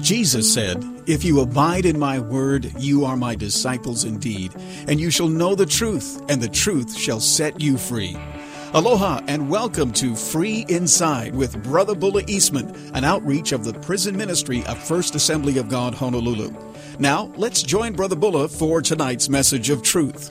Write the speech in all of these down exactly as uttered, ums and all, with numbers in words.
Jesus said, "If you abide in my word, you are my disciples indeed, and you shall know the truth, and the truth shall set you free." Aloha and welcome to Free Inside with Brother Bulla Eastman, an outreach of the prison ministry of First Assembly of God, Honolulu. Now, let's join Brother Bulla for tonight's message of truth.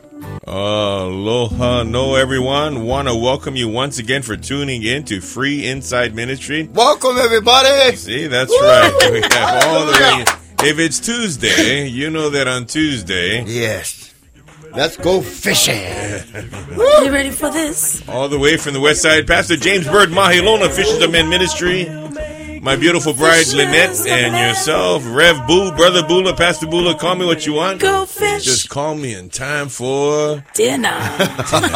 Aloha, no everyone. Want to welcome you once again for tuning in to Free Inside Ministry. Welcome everybody. See, that's Woo! Right. We have all the way. If it's Tuesday, you know that on Tuesday. Yes. Let's go fishing. Are you ready for this? All the way from the west side, Pastor James Bird Mahilona, Fisherman Ministry. My beautiful bride, Lynette, and yourself, Rev Boo, Brother Bula, Pastor Bula, call me what you want. Go fish. Just call me in time for dinner. dinner.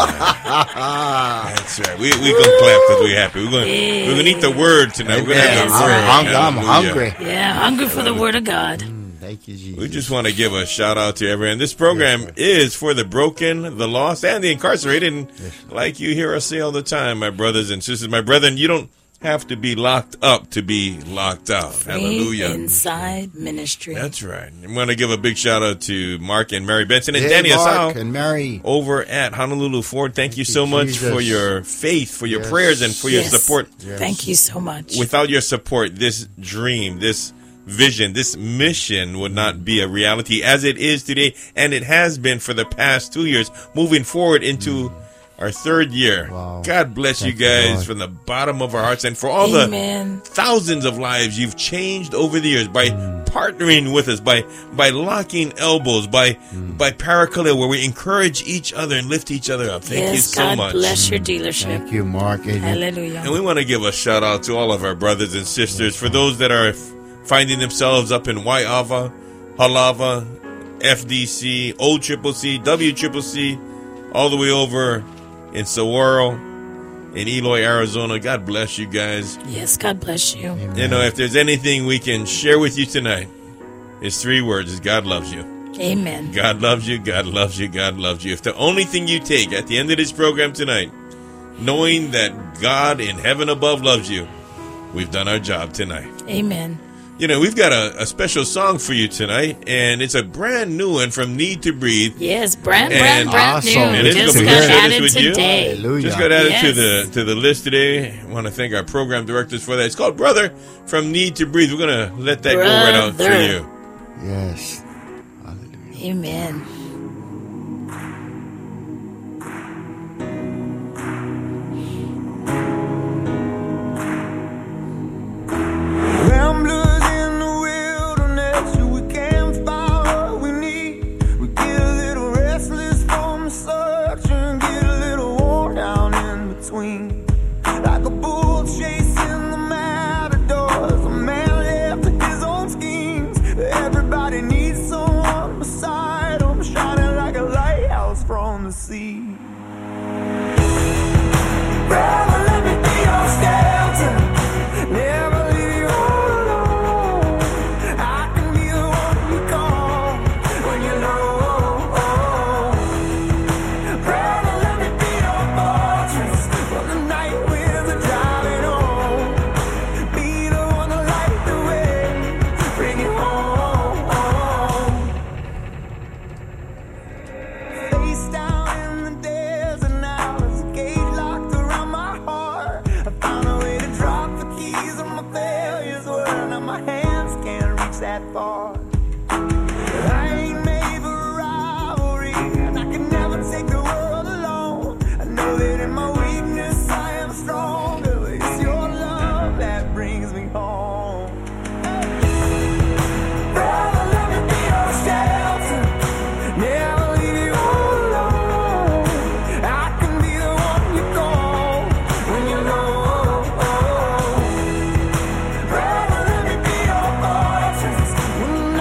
That's right. We we gonna clap because we're happy. We're gonna yeah. we're gonna eat the word tonight. We're gonna have the I'm word. hungry. I'm hungry. Yeah, hungry for the word of God. Mm, thank you, Jesus. We just want to give a shout out to everyone. This program yes, is for the broken, the lost, and the incarcerated. And yes, like you hear us say all the time, my brothers and sisters, my brethren, you don't have to be locked up to be locked out. Free Hallelujah. Inside Ministry. That's right. I'm going to give a big shout out to Mark and Mary Benson and hey, Danny Mark Asao and Mary over at Honolulu Ford. Thank, Thank you so you, much Jesus. for your faith, for your yes. prayers, and for yes. your support. Yes. Thank you so much. Without your support, this dream, this vision, this mission would not be a reality as it is today, and it has been for the past two years, moving forward into mm. our third year. Wow. God bless Thank you guys you, from the bottom of our hearts, and for all Amen. the thousands of lives you've changed over the years by mm. partnering with us, by by locking elbows, by mm. by Parakaleo, where we encourage each other and lift each other up. Thank yes, you so God much. Bless your dealership. Thank you, Mark. Hallelujah. And we want to give a shout out to all of our brothers and sisters, yes, for those that are finding themselves up in Waiava, Halava, F D C, O C C C, W C C C, all the way over in Saguaro, in Eloy, Arizona. God bless you guys. Yes, God bless you. Amen. You know, if there's anything we can share with you tonight, it's three words. It's God loves you. Amen. God loves you, God loves you, God loves you. If the only thing you take at the end of this program tonight, knowing that God in heaven above loves you, we've done our job tonight. Amen. You know, we've got a, a special song for you tonight, and it's a brand new one from Need to Breathe. Yes, brand, and brand, brand awesome. new. And it's Just gonna got be shared added with today. you. Hallelujah. Just got added yes. to the to the list today. I want to thank our program directors for that. It's called Brother from Need to Breathe. We're going to let that Brother. go right out for you. Yes. Hallelujah. Amen. When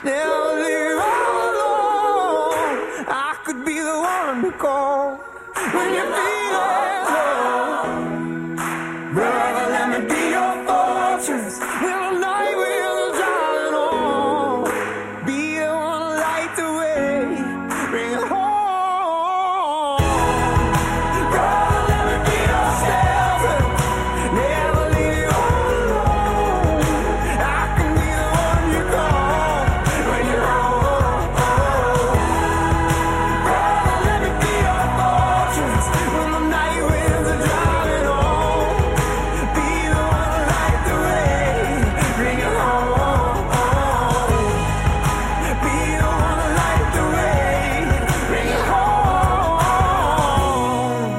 never leave all alone. I could be the one to call when you're feeling low. Brother, let me be your fortress when the night winds are driving on. Be the one to light the way, bring it home. Brother, let me be your shelter, never leave you all alone. I can be the one you call when you're home. Brother, let me be your fortress when the night winds are driving on. Be the one to light the way, bring it home. Be the one to light the way, bring it home.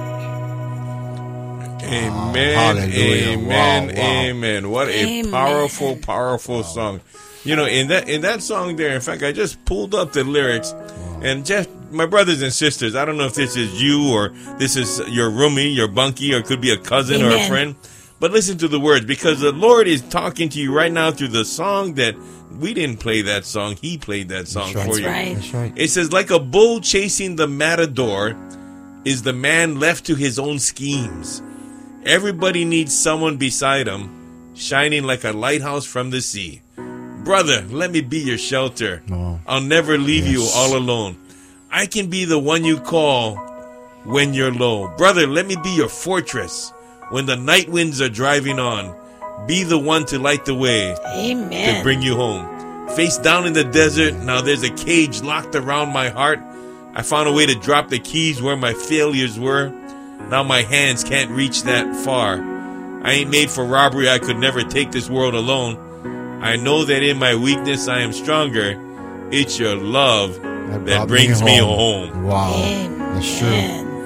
Amen. Hallelujah. Amen. Wow, wow. Amen. What a Amen. powerful, powerful song. You know, in that in that song there, in fact, I just pulled up the lyrics, and just my brothers and sisters, I don't know if this is you or this is your roomie, your bunkie, or it could be a cousin or a Amen. friend. But listen to the words, because the Lord is talking to you right now through the song that we didn't play that song. He played that song That's right. for That's you. right. That's right. It says, like a bull chasing the matador is the man left to his own schemes. Everybody needs someone beside him, shining like a lighthouse from the sea. Brother, let me be your shelter. Oh. I'll never leave you Yes. all alone. I can be the one you call when you're low. Brother, let me be your fortress when the night winds are driving on. Be the one to light the way to Amen. bring you home. Face down in the desert, now there's a cage locked around my heart. I found a way to drop the keys where my failures were. Now my hands can't reach that far. I ain't made for robbery, I could never take this world alone. I know that in my weakness I am stronger. It's your love that brought brings me home. Wow. Amen. That's true.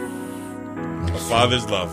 A father's love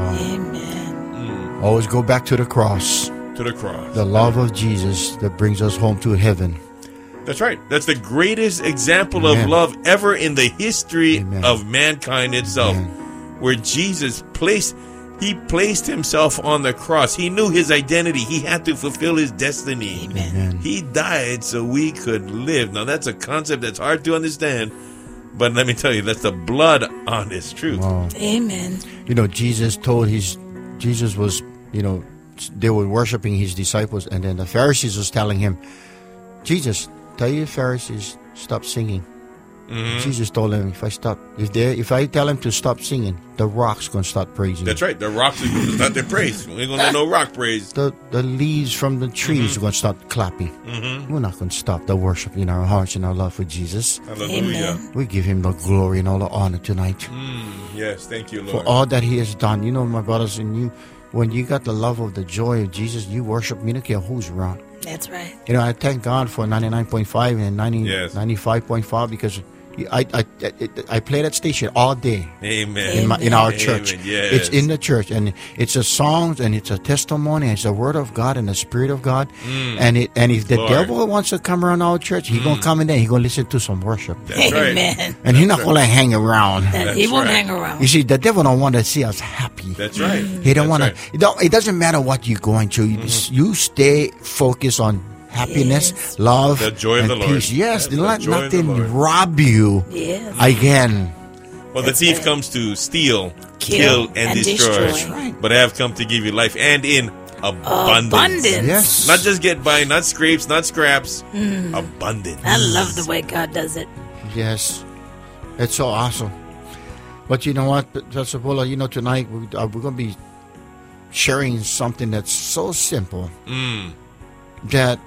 Amen. Always go back to the cross. to the cross. The love of Jesus that brings us home to heaven. That's right. That's the greatest example of Amen. love ever in the history Amen. of mankind itself. Amen. Where Jesus placed, he placed himself on the cross. He knew his identity. He had to fulfill his destiny. Amen. Amen. He died so we could live. Now that's a concept that's hard to understand, but let me tell you, that's the blood honest truth. Wow. Amen. You know, Jesus told his, Jesus was, you know, they were worshiping his disciples, and then the Pharisees was telling him, Jesus, tell your Pharisees, stop singing. Mhm. Jesus told them, if I stop, if they, if I tell them to stop singing, the rocks gonna start praising. That's right. The rocks are going to start their praise. We ain't going to have no rock praise. The the leaves from the trees are gonna start clapping. Mm-hmm. We're not gonna stop the worship in our hearts and our love for Jesus. Hallelujah. Amen. We give him the glory and all the honor tonight Mm, yes, thank you, for Lord. all that he has done. You know, my brothers, and you, when you got the love of the joy of Jesus, you worship me. I don't care who's around. That's right. You know, I thank God for ninety-nine point five and ninety, Yes. ninety-five point five because I, I, I, I play that station all day Amen. in, my, in our Amen. church. Yes. It's in the church, and it's a song, and it's a testimony, and it's the word of God and the spirit of God. Mm. And it and if the Lord. devil wants to come around our church, he gonna come in there. He gonna listen to some worship, That's right. Amen. and he's not right. gonna hang around. That That's he won't right. hang around. You see, the devil don't want to see us happy. That's right. He don't That's want right. to. It, don't- it doesn't matter what you're going through. You, Mm-hmm. you stay focused on happiness, Yes. love, The joy of and the Lord. peace. Yes, Yes, the let joy of the nothing Lord. rob you Yes. again. Well, the That's thief right. comes to steal, Kill, kill, and, and destroy. destroy. That's right. But I have come to give you life and in abundance. Abundance. Yes. Not just get by, not scrapes, not scraps. Abundance. I love the way God does it. Yes, it's so awesome. But you know what, Pastor Bola, you know, tonight we, uh, we're going to be sharing something that's so simple Mm. that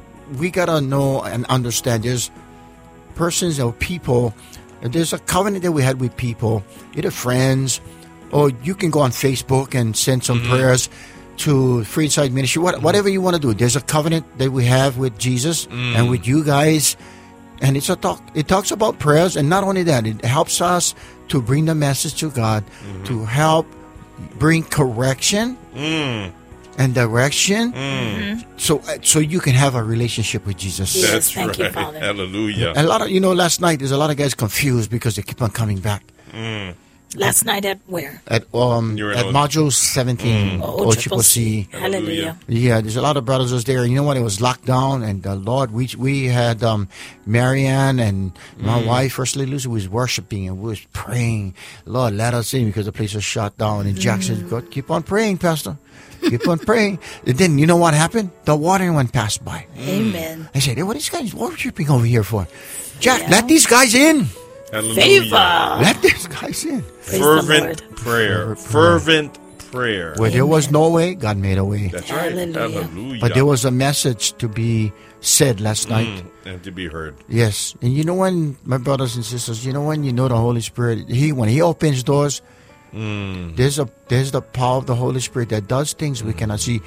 we got to know and understand. There's persons or people, there's a covenant that we had with people, either friends, or you can go on Facebook and send some prayers to Free Inside Ministry, what, whatever you want to do. There's a covenant that we have with Jesus and with you guys. And it's a talk. It talks about prayers, and not only that, it helps us to bring the message to God, to help bring correction Mm. and direction, Mm. so so you can have a relationship with Jesus. Yes, That's thank you, right. Father. Hallelujah. A lot of you know, last night there's a lot of guys confused because they keep on coming back. Mm. Last night at where? At um You were in at O- module seventeen, Oh, O Triple C. Hallelujah. Yeah, there's a lot of brothers was there. You know what? It was locked down, and the Lord, we we had um, Marianne and my wife, First Lady Lucy, was worshiping and we was praying. Lord, let us in because the place was shut down. And Jack said, "God, keep on praying, Pastor. Keep on praying." And then you know what happened? The watering one passed by. Amen. I said, "Hey, what are these guys worshiping over here for?" Jack, Yeah. let these guys in. Hallelujah. Favor. Let these guys in. Praise the Fervent Lord. prayer. Fervent Fervent prayer. Where there was no way, God made a way. That's right. Hallelujah. Hallelujah. But there was a message to be said last night. Mm, and to be heard. Yes, and you know when, my brothers and sisters, you know when you know the Holy Spirit, He when He opens doors, Mm. there's a there's the power of the Holy Spirit that does things we cannot see.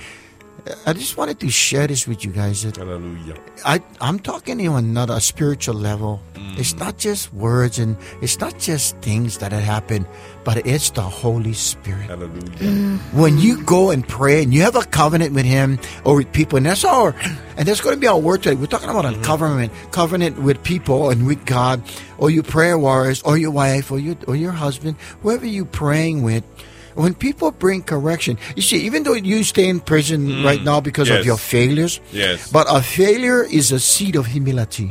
I just wanted to share this with you guys. That Hallelujah. I I'm talking to you on another spiritual level. It's not just words and it's not just things that have happened, but it's the Holy Spirit. Hallelujah. When you go and pray and you have a covenant with Him or with people, and that's our, and there's going to be our word today. We're talking about a covenant, covenant with people and with God, or your prayer warriors, or your wife, or your or your husband, whoever you're praying with. When people bring correction, you see, even though you stay in prison right now because Yes. of your failures, Yes. but a failure is a seed of humility.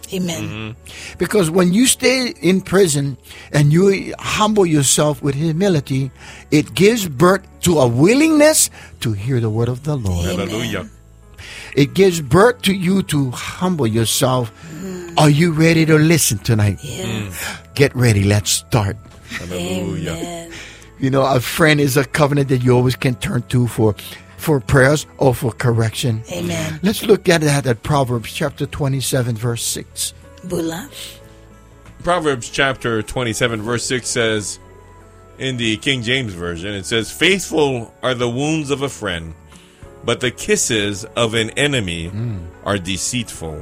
Amen. Because when you stay in prison and you humble yourself with humility, it gives birth to a willingness to hear the word of the Lord. Hallelujah. It gives birth to you to humble yourself. Are you ready to listen tonight? Yeah. Get ready. Let's start. Hallelujah. Amen. You know, a friend is a covenant that you always can turn to for, for prayers or for correction. Amen. Let's look at that at Proverbs chapter twenty-seven, verse six. Bula. Proverbs chapter twenty-seven, verse six says, in the King James Version, it says, "Faithful are the wounds of a friend, but the kisses of an enemy are deceitful."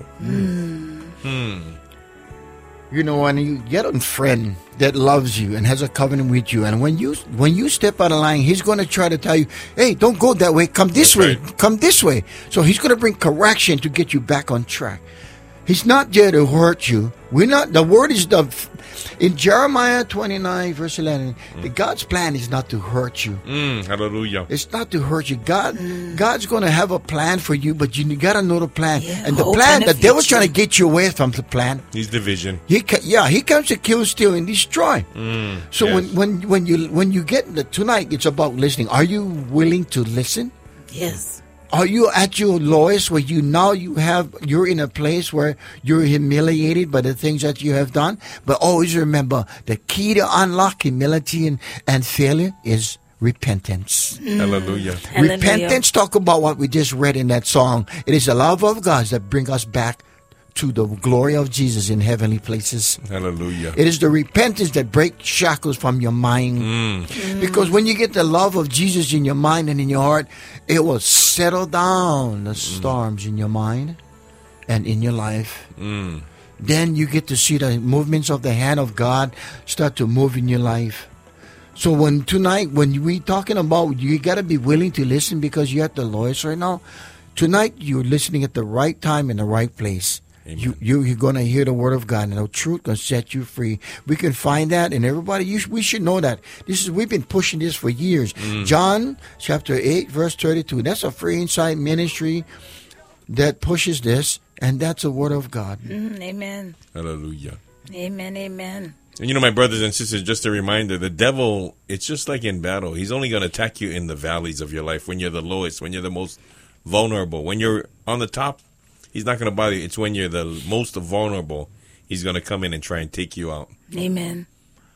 You know, when you get a friend that loves you and has a covenant with you, and when you when you step out of line, he's going to try to tell you, "Hey, don't go that way. Come this That's way. right. Come this way." So he's going to bring correction to get you back on track. He's not there to hurt you. We're not. The word is the in Jeremiah twenty-nine, verse eleven. The God's plan is not to hurt you. Mm, hallelujah. It's not to hurt you. God, God's going to have a plan for you, but you got to know the plan. Yeah, and the hope plan, and a the devil's future. trying to get you away from the plan. He's division. He, ca- yeah, he comes to kill, steal, and destroy. Mm, So yes. when, when when you when you get the tonight, it's about listening. Are you willing to listen? Yes. Are you at your lowest where you now you have you're in a place where you're humiliated by the things that you have done? But always remember the key to unlock humility and, and failure is repentance. Hallelujah. Hallelujah. Repentance, talk about what we just read in that song. It is the love of God that brings us back to the glory of Jesus in heavenly places. Hallelujah. It is the repentance that breaks shackles from your mind. Mm. Because when you get the love of Jesus in your mind and in your heart, it will settle down the storms in your mind and in your life. Mm. Then you get to see the movements of the hand of God start to move in your life. So when tonight, when we talking about, you got to be willing to listen because you're at the lowest right now. Tonight, you're listening at the right time in the right place. Amen. You, you, you're going to hear the word of God, and the truth going to set you free. We can find that, and everybody, you, sh- we should know that. This is We've been pushing this for years. John chapter eight, verse thirty-two. That's a free insight ministry that pushes this, and that's the word of God. Mm, amen. Hallelujah. Amen. Amen. And you know, my brothers and sisters, just a reminder, the devil, it's just like in battle. He's only going to attack you in the valleys of your life, when you're the lowest, when you're the most vulnerable. When you're on the top, he's not going to bother you. It's when you're the most vulnerable, he's going to come in and try and take you out. Amen.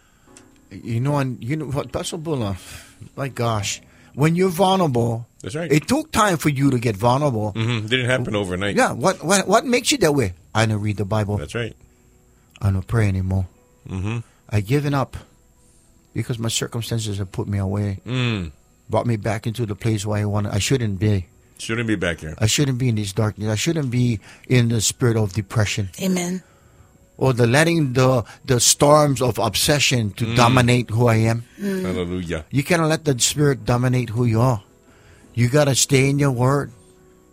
You know, and you know what, Pastor Bulla, my gosh, when you're vulnerable, That's right. it took time for you to get vulnerable. hmm Didn't happen overnight. Yeah, what, what what makes you that way? I don't read the Bible. That's right. I don't pray anymore. hmm I given up because my circumstances have put me away, Mm. brought me back into the place where I want. I shouldn't be. Shouldn't be back here. I shouldn't be in this darkness. I shouldn't be in the spirit of depression Amen. or the letting the the storms of obsession to dominate who I am. Hallelujah. You cannot let the spirit dominate who you are. You gotta stay in your word.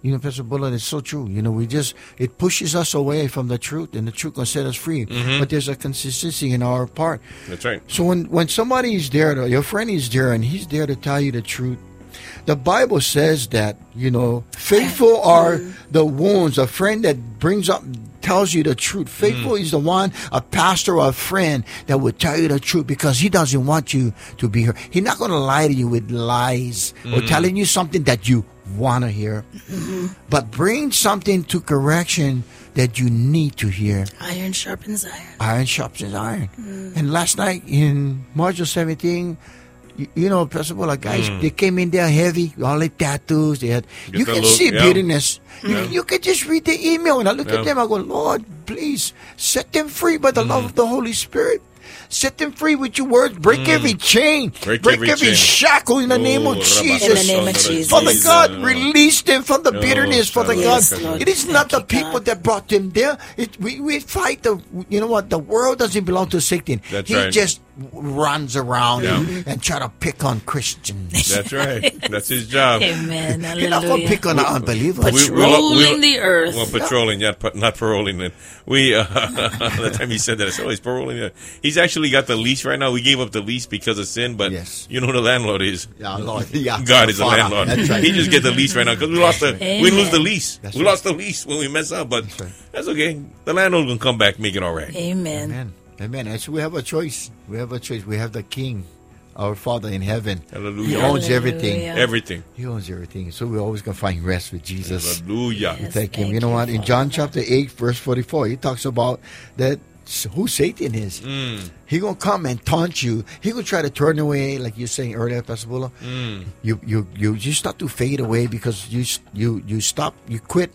you know, Pastor Bullet, it's so true. You know, we just, it pushes us away from the truth, and the truth can set us free. Mm-hmm. But there's a consistency in our part. That's right. So when, when somebody is there, to, your friend is there, and he's there to tell you the truth, the Bible says that, you know, faithful are the wounds. A friend that brings up, tells you the truth. Faithful mm. is the one, a pastor or a friend that will tell you the truth because he doesn't want you to be hurt. He's not going to lie to you with lies mm. or telling you something that you want to hear. Mm-hmm. But bring something to correction that you need to hear. Iron sharpens iron. Iron sharpens iron. Mm. And last night in March of seventeen, You, you know, Pastor Bola, guys, mm. they came in there heavy, all the tattoos. They had, Get you the can look, see yeah. bitterness. You, Yeah. you can just read the email, and I look Yeah. at them, I go, Lord, please set them free by the Mm. love of the Holy Spirit. Set them free with your words. Break every chain. Break Break, every every, chain. shackle in the name Oh, of Rabba- Jesus. In the name of Jesus. Father Jesus. God, release them from the Oh, bitterness, Father Yes, God. Lord. It is not the Thank you, people God. that brought them there. It, we, we fight the, you know what, the world doesn't belong to Satan. That's he right. just runs around Yeah. and, and try to pick on Christians. That's right. That's his job. Amen. You're not going to Hallelujah. pick on the unbelievers. But- Patrolling the earth. Well, patrolling, not pa- not paroling. Then we uh, the time he said that, I said, "Oh, he's paroling." it." He's actually got the lease right now. We gave up the lease because of sin, but Yes. you know who the landlord is. Yeah, Lord. Yeah. God is the Father. landlord. That's right. He just get the lease right now because we lost the Amen. we lose the lease. That's we right. lost the lease when we mess up, but that's, right. okay. The landlord will come back, make it all right. Amen. Amen. Amen. And so we have a choice. We have a choice. We have the King, our Father in heaven. Hallelujah. He owns everything. Hallelujah. Everything. He owns everything. So we're always going to find rest with Jesus. Hallelujah. Yes. Thank him. Thank You know you, what? In Father. John chapter eight, verse forty-four, he talks about that who Satan is. Mm. He gonna come and taunt you. He gonna try to turn away, like you're saying earlier, Pastor Bula. Mm. You you you you start to fade away because you you you stop. You quit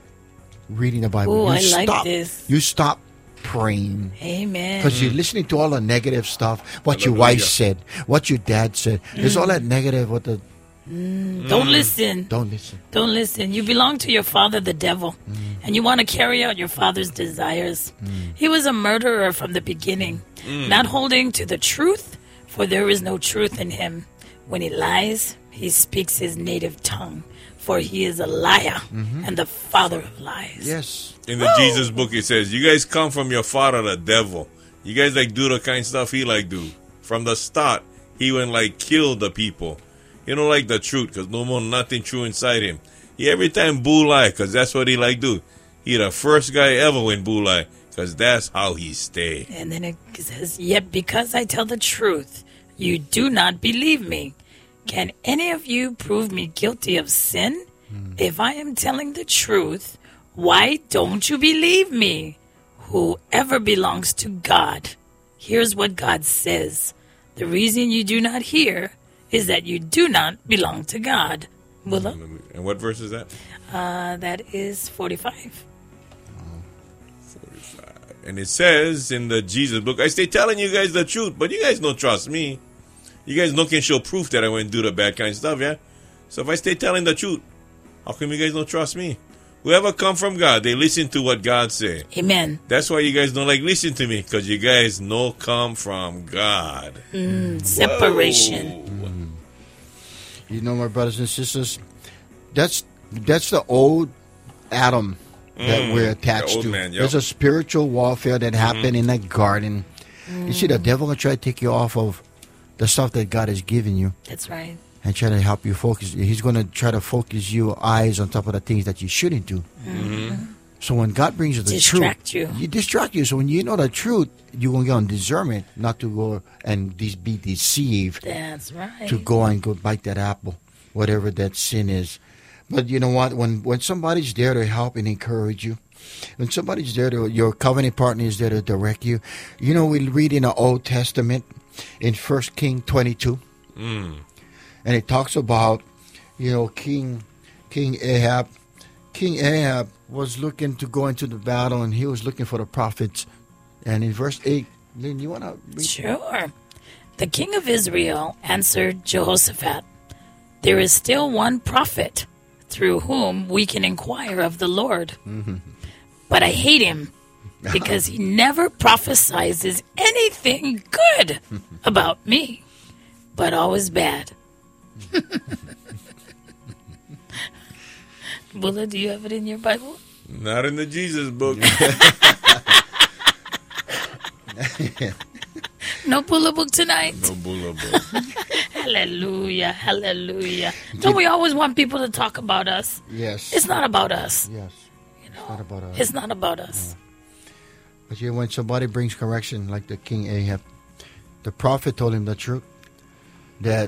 reading the Bible. Ooh, you I like stop. this. You stop praying. Amen. Because you're listening to all the negative stuff, what your wife Hallelujah. said, what your dad said. There's all that negative. What the Don't listen. don't listen. Don't listen. You belong to your father, the devil, and you want to carry out your father's desires. He was a murderer from the beginning, not holding to the truth, for there is no truth in him. When he lies, he speaks his native tongue, for he is a liar and the father of lies. Yes. In the Jesus book, it says, "You guys come from your father, the devil. You guys like do the kind of stuff he like do. From the start, he went like kill the people. He don't like the truth because no more nothing true inside him. He every time boo lie because that's what he like do. He the first guy ever when boo lie because that's how he stay. And then it says, "Yet because I tell the truth, you do not believe me. Can any of you prove me guilty of sin? If I am telling the truth, why don't you believe me? Whoever belongs to God, here's what God says. The reason you do not hear is that you do not belong to God." Mullah, And what verse is that? uh, that is forty-five. And it says in the Jesus book, I stay telling you guys the truth, but you guys don't trust me. You guys don't can show proof that I went and do the bad kind of stuff, yeah? So if I stay telling the truth, how come you guys don't trust me? Whoever come from God, they listen to what God say. Amen. That's why you guys don't like listen to me, because you guys know come from God. Mm, separation. Whoa. You know, my brothers and sisters, that's that's the old Adam that Mm, we're the attached old to. man, yep. There's a spiritual warfare that happened in that garden. You see, the devil gonna try to take you off of the stuff that God has given you That's right. and try to help you focus. He's gonna try to focus your eyes on top of the things that you shouldn't do. So when God brings you the Distract truth, you. you distract you. So when you know the truth, you're gonna get on discernment, not to go and de- be deceived. That's right. To go and go bite that apple, whatever that sin is. But you know what? When when somebody's there to help and encourage you, when somebody's there to, your covenant partner is there to direct you. You know, we read in the Old Testament in First King twenty-two, Mm. and it talks about, you know, King King Ahab. King Ahab was looking to go into the battle, and he was looking for the prophets. And in verse eight, Lynn, you want to read? Sure. The king of Israel answered Jehoshaphat, "There is still one prophet through whom we can inquire of the Lord. But I hate him because he never prophesies anything good about me, but always bad." Bulla, do you have it in your Bible? Not in the Jesus book. No Bulla book tonight. No Bulla book. Hallelujah, hallelujah. Don't we always want people to talk about us? Yes. It's not about us. Yes. You know, It's not about us. It's not about us. But you know, when somebody brings correction, like the King Ahab, the prophet told him the truth, that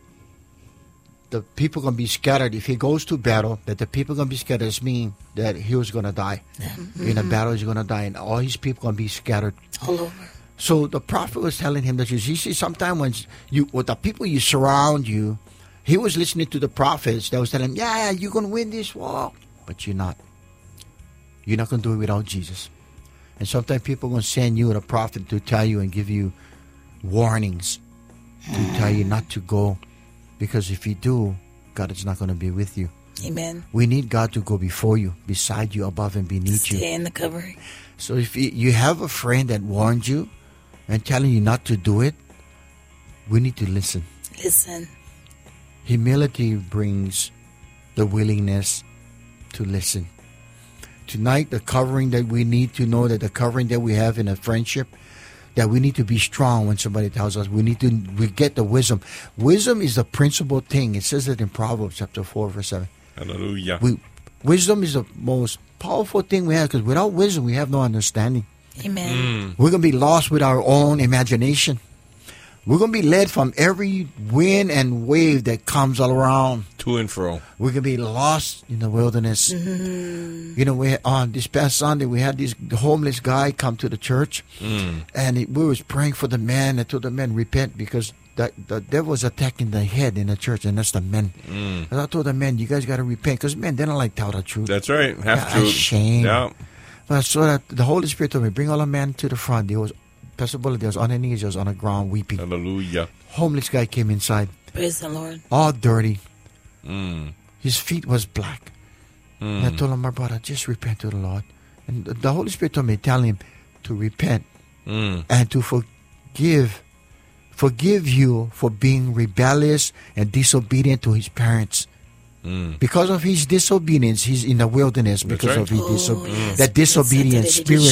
the people going to be scattered. If he goes to battle, that the people going to be scattered, does mean that he was going to die. In a battle, he's going to die, and all his people going to be scattered. All over. So the prophet was telling him that you see, sometimes when you, with the people you surround you, he was listening to the prophets that was telling him, yeah, you're going to win this war. But you're not. You're not going to do it without Jesus. And sometimes people are going to send you a prophet to tell you and give you warnings, to tell you not to go. Because if you do, God is not going to be with you. Amen. We need God to go before you, beside you, above and beneath you. Stay in the covering. So if you, you have a friend that warned you and telling you not to do it, we need to listen. Listen. Humility brings the willingness to listen. Tonight, the covering that we need to know, that the covering that we have in a friendship, that we need to be strong when somebody tells us. We need to we get the wisdom. Wisdom is the principal thing. It says it in Proverbs chapter four, verse seven. Hallelujah. We, wisdom is the most powerful thing we have, because without wisdom, we have no understanding. Amen. We're going to be lost with our own imagination. We're going to be led from every wind and wave that comes all around. To and fro. We're going to be lost in the wilderness. Mm-hmm. You know, we on this past Sunday, we had this homeless guy come to the church. Mm. And it, we was praying for the man. I told the man, repent, because the, the devil was attacking the head in the church, and that's the men. Mm. And I told the men, you guys got to repent, because men, they don't like tell the truth. That's right. Half Yeah, truth. shame. Yeah. But so that the Holy Spirit told me, bring all the men to the front. They was, Pastor Bullock, they was on their knees, they was on the ground weeping. Hallelujah. Homeless guy came inside, Praise the Lord. all dirty. Mm. His feet was black. And I Mm. told him, my brother, just repent to the Lord. And the- the Holy Spirit told me, tell him to repent Mm. and to forgive. Forgive you for being rebellious and disobedient to his parents. Mm. Because of his disobedience, he's in the wilderness. That's Because right. of his Oh, diso- yes. that disobedient spirit.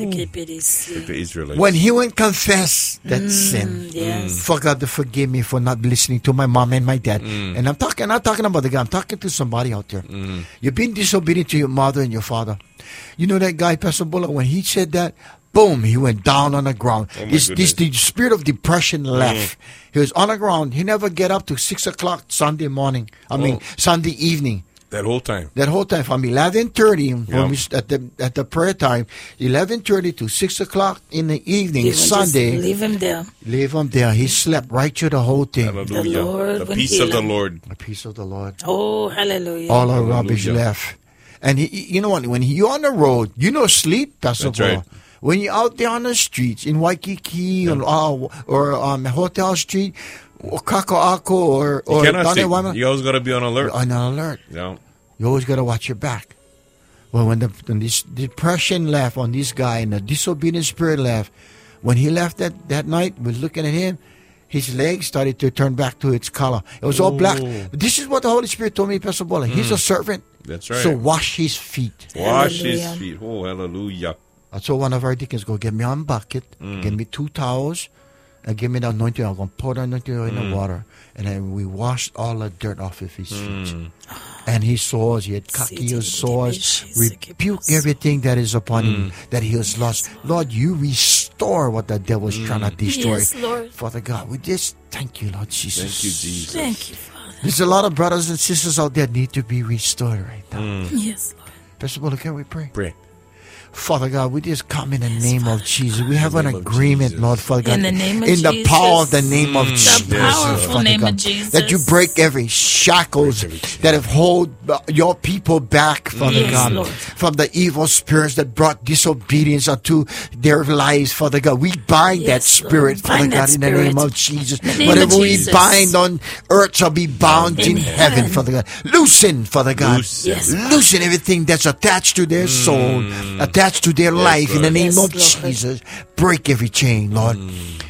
The Israelites. When he went confess that sin, Yes. for God to forgive me for not listening to my mom and my dad. Mm. And I'm talking, not talking about the guy. I'm talking to somebody out there. Mm. You've been disobedient to your mother and your father. You know that guy, Pastor Bullock, when he said that, boom, he went down on the ground. Oh my this, this, the goodness. spirit of depression left. He was on the ground. He never get up to six o'clock Sunday morning. I mean, Oh. Sunday evening. That whole time. That whole time from eleven thirty when Yeah. we st- at the at the prayer time, eleven thirty to six o'clock in the evening, Leave him, Sunday. just leave him there. Leave him there. He slept right through the whole thing. Hallelujah. Lord The will peace heal of the him. Lord. The peace of the Lord. Oh, hallelujah. All our rubbish Hallelujah. left. And he, you know what? When you're on the road, you know sleep, Pastor That's Paul. right. When you're out there on the streets in Waikiki or, uh, or um, Hotel Street or Kaka'ako or, You or cannot sleep. Tanewama, You always got to be on alert. you're on alert. Yeah. You always got to watch your back. Well, when the when this depression left on this guy and the disobedient spirit left, when he left that, that night, we're looking at him, his legs started to turn back to its color. It was all black. Oh. This is what the Holy Spirit told me, Pastor Bola. He's a servant. That's right. So wash his feet. Wash his Hallelujah. feet. Oh, hallelujah. I told one of our deacons, go get me one bucket, Mm. get me two towels, and give me the anointing oil. I'm going to pour the anointing oil in Mm. the water. And then we washed all the dirt off of his feet. Mm. And his sores, he had cocky sores, rebuke everything that is upon Mm. him, that he has lost. Lord, you restore what the devil is trying to destroy. Yes, Lord. Father God, we just thank you, Lord Jesus. Thank you, Jesus. Thank you, Father. There's a lot of brothers and sisters out there that need to be restored right now. Mm. Yes, Lord. Pastor Bola, can we pray? Pray. Father God, we just come in the name of Jesus. We have an name of agreement, Jesus. Lord, Father God. In the name of in the Jesus. power of the name of Mm. Jesus. The powerful Father name God, of Jesus. That you break every shackles Break every chain. that have hold uh, your people back, Father Yes, God, Lord. from the evil spirits that brought disobedience unto their lives, Father God. We bind that Yes, spirit, Lord. Father Bind God, that in the name spirit. of Jesus. In the name Whatever of we Jesus. bind on earth shall be bound in, In heaven, heaven. Father God. Loosen, Father God. Loosen. Yes. Loosen everything that's attached to their soul, attached to their life in the Lord. name Yes, of Lord. Jesus. Break every chain, Lord.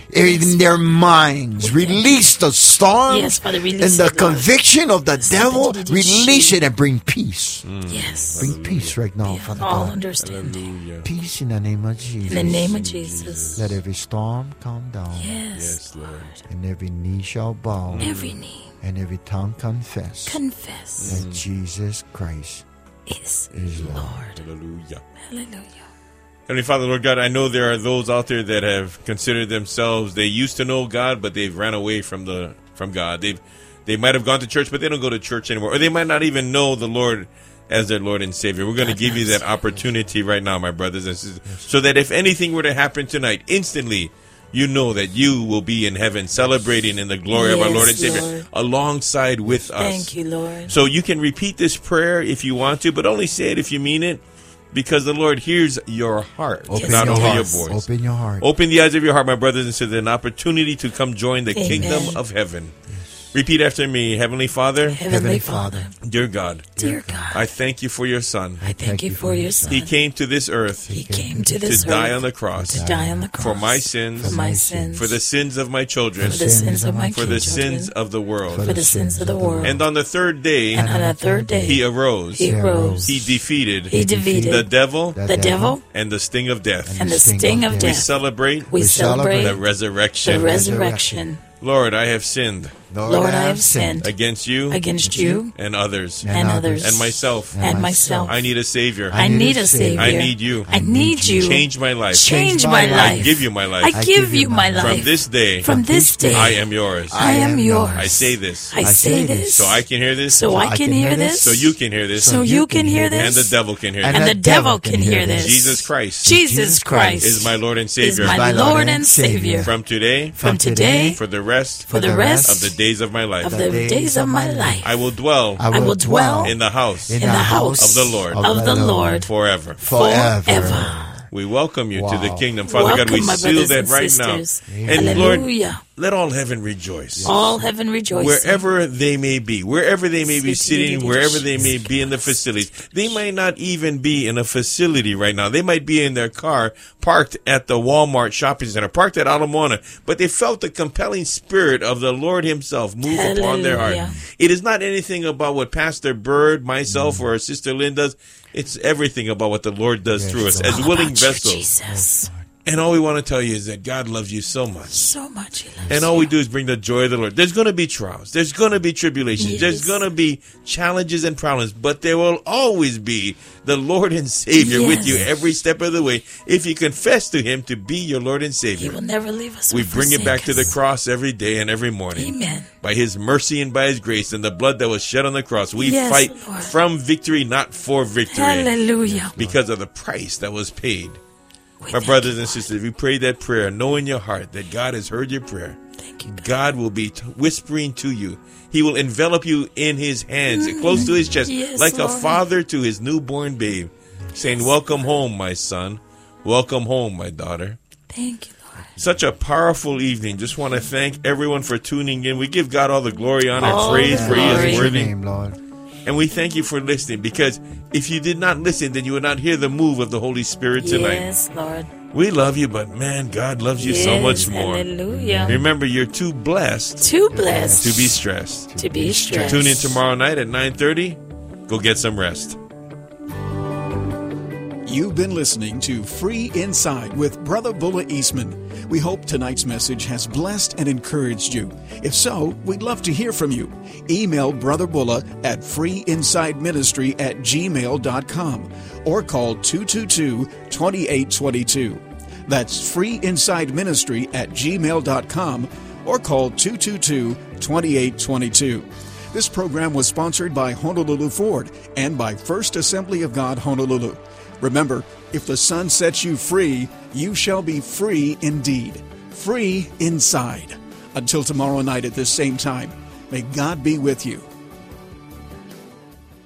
in their minds. Release the storm Yes, Father, release and the it, Lord. conviction of the devil. Release it and bring peace. Yes. Bring peace right now, Father All God. understanding. Hallelujah. Peace in the name of Jesus. In the name of Jesus. Let every storm calm down, Yes. Yes, Lord. and every knee shall bow, Every knee and every tongue confess confess that Jesus Christ is is Lord. Lord. Hallelujah. Hallelujah. Heavenly Father, Lord God, I know there are those out there that have considered themselves, they used to know God, but they've ran away from the from God. They've they might have gone to church, but they don't go to church anymore. Or they might not even know the Lord as their Lord and Savior. We're going to give you that opportunity right now, my brothers and sisters, so that if anything were to happen tonight, instantly you know that you will be in heaven celebrating in the glory of our Yes, Lord and Savior Lord. alongside with us. Thank you, Lord. So you can repeat this prayer if you want to, but only say it if you mean it, because the Lord hears your heart, Open not your only heart. your voice. Open your heart. Open the eyes of your heart, my brothers and sisters, an opportunity to come join the Amen. kingdom of heaven. Repeat after me. Heavenly Father, Heavenly, Heavenly Father, dear God, dear God, I thank you for your Son. I thank you for your Son. He came to this earth He came to to this die earth on the cross to die on the cross for my sins, for my sins, for the sins of my children, for the sins of my for the children, sins of the world. for the sins of the world. And on the third day, And on the third day, he arose. he rose. He defeated He defeated the devil the devil and the sting of death. and the sting of We death. celebrate We celebrate the the resurrection. resurrection. Lord, I have sinned Lord, I have sinned against you against you and others and others and myself. and myself. I need a Savior. I need a Savior. I need you. I need you. Change my life. Change my my life. life. I give you my life. I give you my life. From this day, From this day, I am yours. I am yours. I say this I say this. so I can hear this, So I can hear this. so you can hear this, So you can hear this. and the devil can hear And this. And the devil can hear this. Jesus Christ Jesus Christ is my Lord and is Savior. my Lord and Savior. From today, From today, for the rest for the rest of the days of my life, of the days of my life, I will dwell I will dwell in the house in the house of the Lord of the Lord forever. forever. forever. We welcome you to the Wow. kingdom. Father God, we Welcome, my seal brothers that and right sisters. now. And Lord, Hallelujah. let all heaven rejoice. All heaven rejoicing. Wherever they may be, wherever they may be sitting, wherever they may be in the facilities. They might not even be in a facility right now. They might be in their car, parked at the Walmart shopping center, parked at Alamona, but they felt the compelling spirit of the Lord himself move upon their heart. Hallelujah. It is not anything about what Pastor Bird, myself, or Sister Lynn does. It's everything about what the Lord does Yes, through us Lord. as All willing about you, vessels. Jesus. And all we want to tell you is that God loves you so much. So much he loves And all you. we do is bring the joy of the Lord. There's going to be trials. There's going to be tribulations. Yes. There's going to be challenges and problems. But there will always be the Lord and Savior with you Yes. every step of the way. If you confess to Him to be your Lord and He Savior, will never leave us. we or bring it back forsake to the us. cross every day and every morning. Amen. By His mercy and by His grace and the blood that was shed on the cross, we Yes, fight Lord. from victory, not for victory. Hallelujah. Because of the price that was paid. We My thank brothers you, and sisters, if you pray that prayer, know in your heart that God has heard your prayer. Thank you, God. God will be t- whispering to you. He will envelop you in His hands, close to His chest, Yes, like a Lord. father to his newborn babe, saying, "Welcome home, my son. Welcome home, my daughter." Thank you, Lord. Such a powerful evening. Just want to thank everyone for tuning in. We give God all the glory, honor, All and praise, the for He glory. is Praise your worthy. name, Lord. And we thank you for listening, because if you did not listen, then you would not hear the move of the Holy Spirit tonight. Yes, Lord. We love you, but man, God loves you so Yes, much more. Hallelujah. Remember, you're too blessed Too blessed to be stressed. to be stressed. Tune in tomorrow night at nine thirty. Go get some rest. You've been listening to Free Inside with Brother Bulla Eastman. We hope tonight's message has blessed and encouraged you. If so, we'd love to hear from you. Email Brother Bulla at freeinsideministry at gmail dot com or call two two two, two eight two two. That's freeinsideministry at gmail dot com or call two two two, two eight two two. This program was sponsored by Honolulu Ford and by First Assembly of God, Honolulu. Remember, if the Son sets you free, you shall be free indeed. Free inside. Until tomorrow night at this same time, may God be with you.